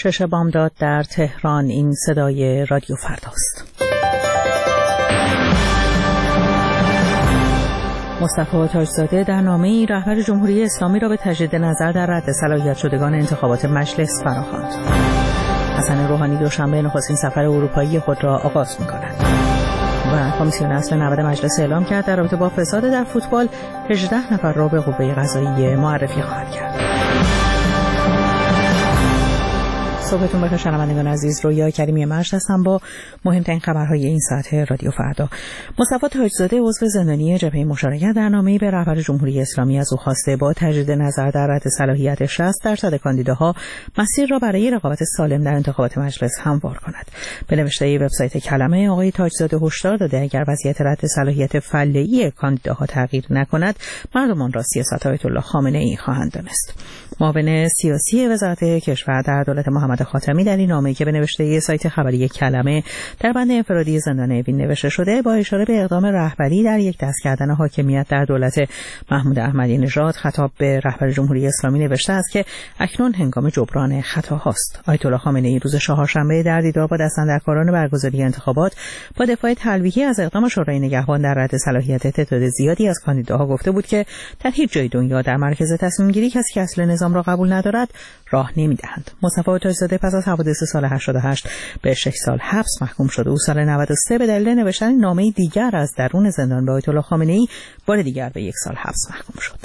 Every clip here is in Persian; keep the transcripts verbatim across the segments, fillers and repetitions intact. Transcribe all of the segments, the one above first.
شش بامداد در تهران. این صدای رادیو فرداست. مصطفی تاجزاده در نامه‌ای رهبر جمهوری اسلامی را به تجدید نظر در رد صلاحیت شدگان انتخابات مجلس فراخواند. حسن روحانی دوشنبه نخستین سفر اروپایی خود را آغاز می‌کند. و کمیسیون اصل نود مجلس اعلام کرد در رابطه با فساد در فوتبال هجده نفر را به قوه قضاییه معرفی خواهد کرد. صبحتون بخیر شنوندگان عزیز، رویا کریمی مجد هستم با مهمترین خبرهای این ساعت رادیو فردا. مصطفی تاجزاده عضو زندانی جبهه مشارکت در نامه‌ای به رهبر جمهوری اسلامی از او خواسته با تجدید نظر در رد صلاحیت شصت درصد کاندیداها مسیر را برای رقابت سالم در انتخابات مجلس هموار کند. به نوشته وبسایت کلمه، آقای تاجزاده هشدار داده اگر وضعیت رد صلاحیت فعلی کاندیداها تغییر نکند، مردمان را سیاست آیت الله خامنه‌ای خواهند دانست. معاون سیاسی وزارت کشور در دولت محمد خاتمی در این نامه‌ای که به نوشته سایت خبری کلمه در بند انفرادی زندان اوین نوشته شده، با اشاره به اقدام رهبری در یک دست کردن حاکمیت در دولت محمود احمدی نژاد خطاب به رهبر جمهوری اسلامی نوشته است که اکنون هنگام جبران خطاهاست. آیت الله خامنه‌ای روز چهارشنبه در دیدار با دستاندرکاران برگزاری انتخابات با دفاع تلویحی از اقدام شورای نگهبان در رد صلاحیت تعداد زیادی از کاندیداها گفته بود که در هیچ جای دنیا در مرکز تصمیم گیری کسی که اصل نظام را قبول ندارد راه نمیدهند. مصطفی تاجزاده پس از حوادث سال هشتاد و هشت به شش سال حبس محکوم شد. او سال نود و سه به دلیل نوشتن نامه دیگر از درون زندان به آیت الله خامنه‌ای بار دیگر به یک سال حبس محکوم شد.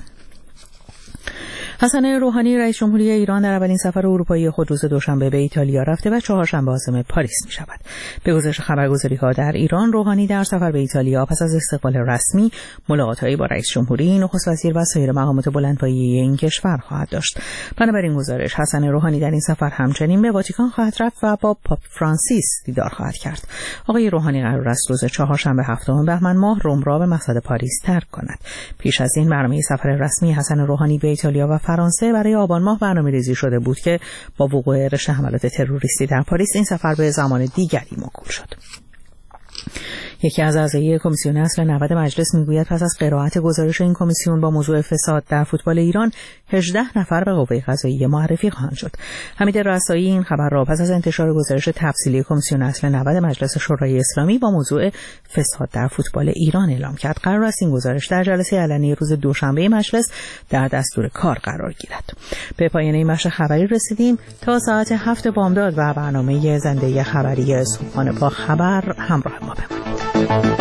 حسن روحانی رئیس جمهوری ایران در اولین سفر اروپایی خود روز دوشنبه به ایتالیا رفته و چهارشنبه عازم پاریس می شود. به گزارش خبرگزاری‌ها در ایران، روحانی در سفر به ایتالیا پس از استقبال رسمی ملاقات‌هایی با رئیس جمهوری، نخست وزیر و سایر مقامات بلندپایه این کشور خواهد داشت. بنابراین گزارش حسن روحانی در این سفر همچنین به واتیکان خواهد رفت و با پاپ فرانسیس دیدار خواهد کرد. آقای روحانی قرار است روز چهارشنبه هفتم بهمن ماه روم را به مقصد پاریس ترک کند. پیش از این برنامه سفر رسمی حسن روحانی به ایتالیا و فرانسه برای آبان ماه برنامه‌ریزی شده بود که با وقوع رشته حملات تروریستی در پاریس این سفر به زمان دیگری موکول شد. یکی از اعضای کمیسیون اصل نود مجلس میگوید پس از قرائت گزارش این کمیسیون با موضوع فساد در فوتبال ایران هجده نفر به قوه قضاییه معرفی خواهند شد. حمید رسایی این خبر را پس از انتشار گزارش تفصیلی کمیسیون اصل نود مجلس شورای اسلامی با موضوع فساد در فوتبال ایران اعلام کرد. قرار است این گزارش در جلسه علنی روز دوشنبه مجلس در دستور کار قرار گیرد. به پایان این بخش خبری رسیدیم. تا ساعت هفت بامداد و برنامه زنده خبری صبحانه با خبر همراه ما بمانید.